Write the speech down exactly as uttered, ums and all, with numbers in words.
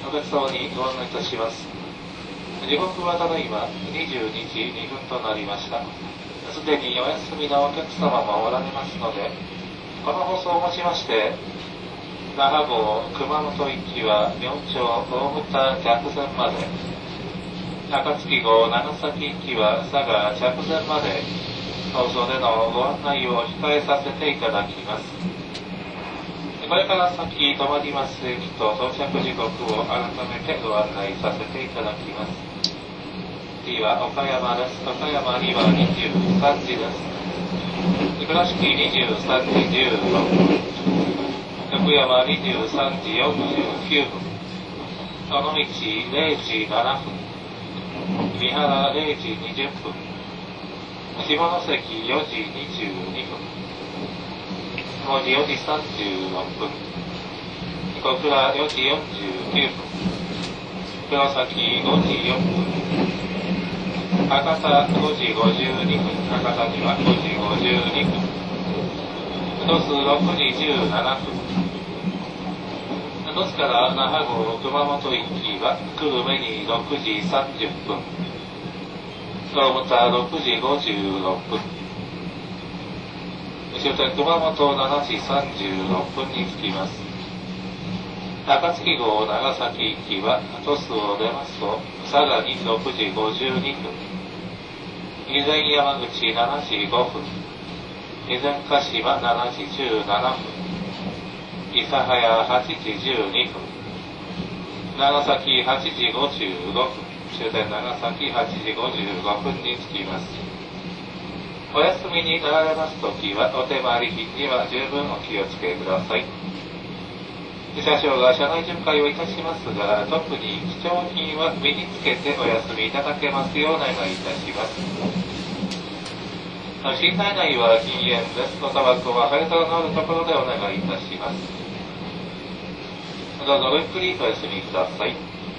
お客様にご案内いたします。時刻はただいまにじゅうにじにふんとなりました。すでにお休みのお客様もおられますので、この放送をもちまして、那覇号熊本行きは明朝大牟田着前まで、暁号長崎行きは佐賀着前まで、放送でのご案内を控えさせていただきます。これから先止まります駅と到着時刻を改めてご案内させていただきます。次は岡山です。岡山にはにじゅうさんじです。倉敷にじゅうさんじじゅうろっぷん、福山にじゅうさんじよんじゅうきゅうふん、尾道れいじななふん、三原れいじにじゅっぷん、下関よじにじゅうにふん、門司よじさんじゅうろっぷん、小倉よじよんじゅうきゅうふん、黒崎ごじよんぷん、博多ごじごじゅうにふん、博多にはごじごじゅうにふん、鳥栖ろくじじゅうななふん、鳥栖から那覇号熊本行きは久留米にろくじさんじゅっぷん、大牟田ろくじごじゅうろっぷん、終点熊本しちじさんじゅうろっぷんに着きます。暁号長崎行きは鳥栖を出ますと佐賀にろくじごじゅうにふん、備前山口しちじごふん、備前鹿島しちじじゅうななふん、諫早はちじじゅうにふん、長崎はちじごじゅうごふん、終点長崎はちじごじゅうごふんに着きます。お休みになられますときはお手回り品には十分お気をつけください。車掌が車内巡回をいたしますが、特に貴重品は身につけてお休みいただけますようお願いいたします。寝台内は禁煙です。おタバコは灰皿のあるところでお願いいたします。どうぞごゆっくりお休みください。